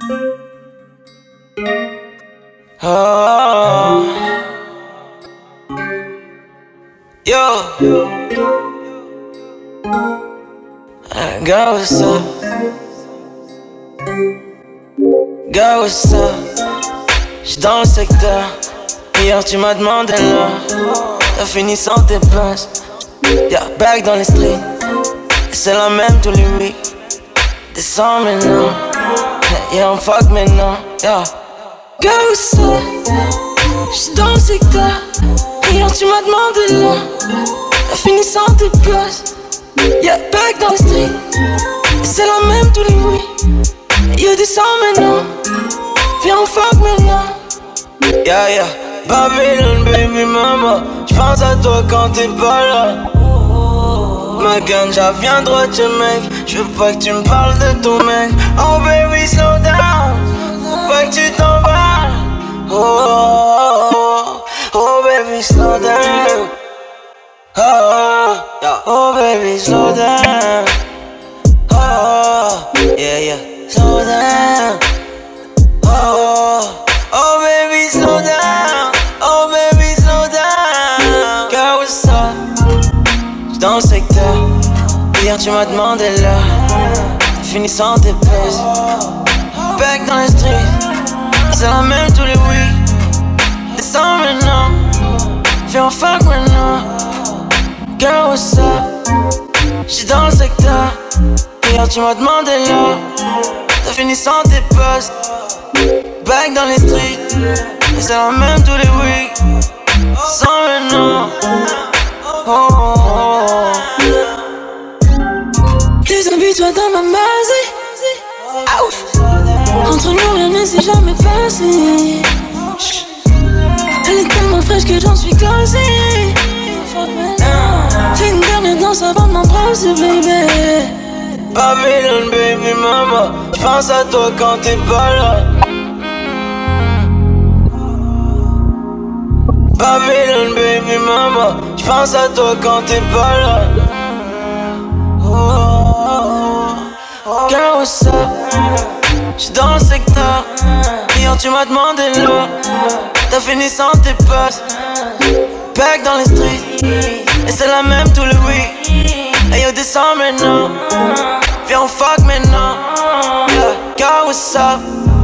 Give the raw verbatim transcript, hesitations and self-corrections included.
Oh, yo, girl, what's up? Girl, what's up? J'suis dans le secteur. Hier tu m'as demandé l'heure. T'as fini sans tes pinces. Y'a back dans les streets. Et c'est la même tous les weeks. Descends maintenant. Yeah, on fuck maintenant. Yeah. Girl, what's up? J'suis dans le secteur. Hier tu m'as demandé l'heure. T'as fini sans tes places. Y'a back dans les streets. Et c'est la même tous les weeks. Y'a descends maintenant. Viens on fuck maintenant. Yeah, yeah. Babylon, baby mama. J'pense à toi quand t'es pas là. Ma ganja vient droit de mec. J'veux pas que tu me parles de ton mec. Oh baby slow down. Pas que tu t'emballes. Oh, oh, oh, oh baby slow down. Oh, oh, oh baby slow down. Oh, oh, yeah, yeah. Slow down. Oh, oh baby slow down. Oh baby slow down. Girl what's up? J'suis dans le secteur. Hier tu m'as demandé l'heure. T'as fini sans tes pesses. Back dans les streets. C'est la même tous les weeks. Descends maintenant. Viens on fuck maintenant. Girl what's up? J'suis dans le secteur. Hier tu m'as demandé l'heure. T'as fini sans tes postes. Back dans les streets. Et c'est la même tous les weeks. Sans maintenant. Oh, oh, oh. Déshabille-toi dans ma magie. Entre nous rien ne s'est jamais passé. Elle est tellement fraîche que j'en suis glacée. Fais une dernière danse avant de m'embrasser, baby. Babylon, baby mama. J'pense à toi quand t'es pas là. Babylon, baby mama. J'pense à toi quand t'es pas là. Oh, oh, oh. Girl, what's up? J'suis dans le secteur. Hier tu m'as demandé l'eau. T'as fini sans tes passes. Back dans les streets. Et c'est la même tous les weeks. Et yo descends maintenant. Viens on fuck maintenant. Yeah, girl, what's up?